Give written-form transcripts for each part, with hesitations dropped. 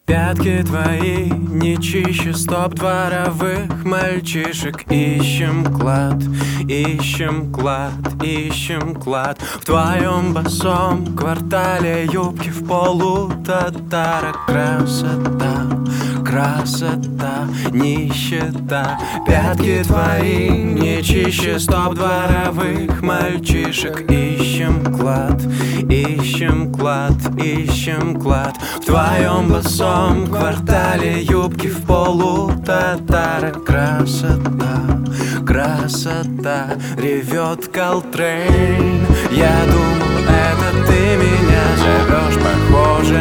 Пятки твои не чище стоп дворовых мальчишек. Ищем клад, ищем клад, ищем клад. В твоем босом квартале юбки в полу татара. Красота, красота, нищета. Пятки твои не чище стоп дворовых мальчишек. Ищем клад, ищем клад, ищем клад. В твоем босом квартале юбки в полу татара. Красота, красота, ревет Колтрейн. Я думал, это ты меня зовешь, похоже.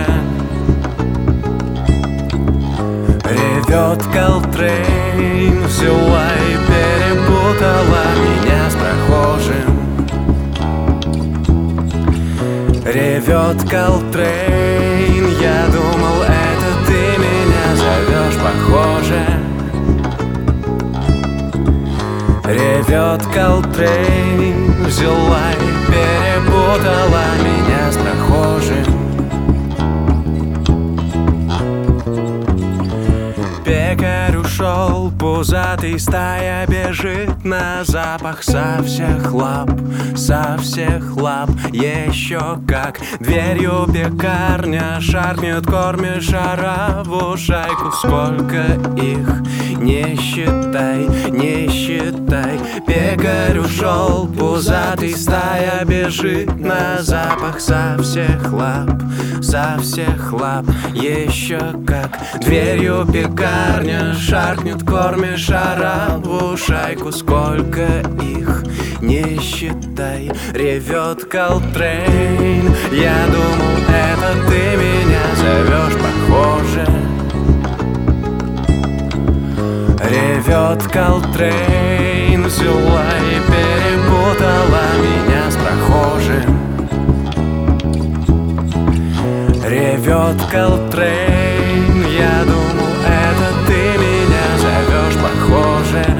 Ревет Колтрейн, взяла и перепутала меня с прохожим. Ревет Колтрейн, я думал, это ты меня зовешь, похоже. Ревет Колтрейн, взяла и перепутала меня с прохожим. Пекарь ушел, пузатый, стая бежит на запах со всех лап, со всех лап. Еще как дверью пекарня шаркнет, кормишь ораву шайку. Сколько их, не считай, не считай. Пекарь ушел, пузатый, стая бежит на запах со всех лап, со всех лап. Еще как дверью пекарня шаркнет, кормишь ораву шайку. Сколько их, не считай. Ревет Колтрейн, я думал, это ты меня зовешь, похоже. Ревет Колтрейн, взяла и перепутала меня с прохожим. Ревет Колтрейн, я думал, это ты меня зовешь, похоже.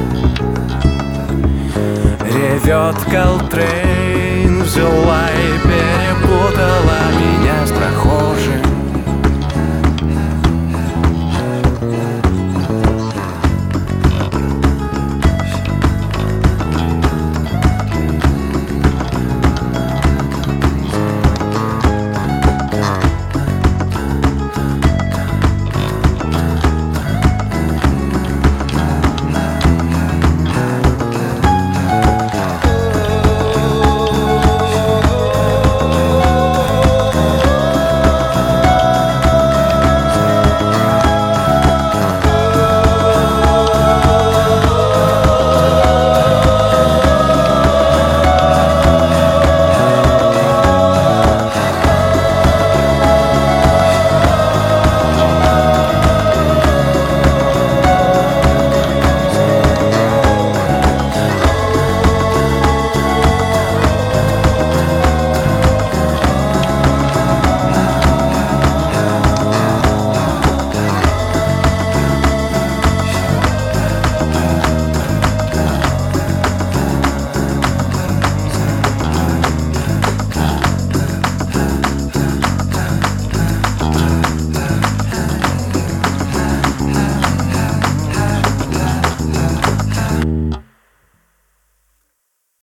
Ревет Колтрейн, взяла и